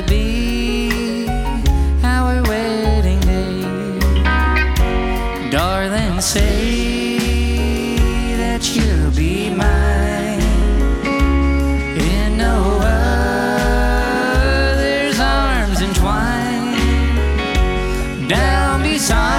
be our wedding day. Darling, say that you'll be mine in no other's arms entwined down beside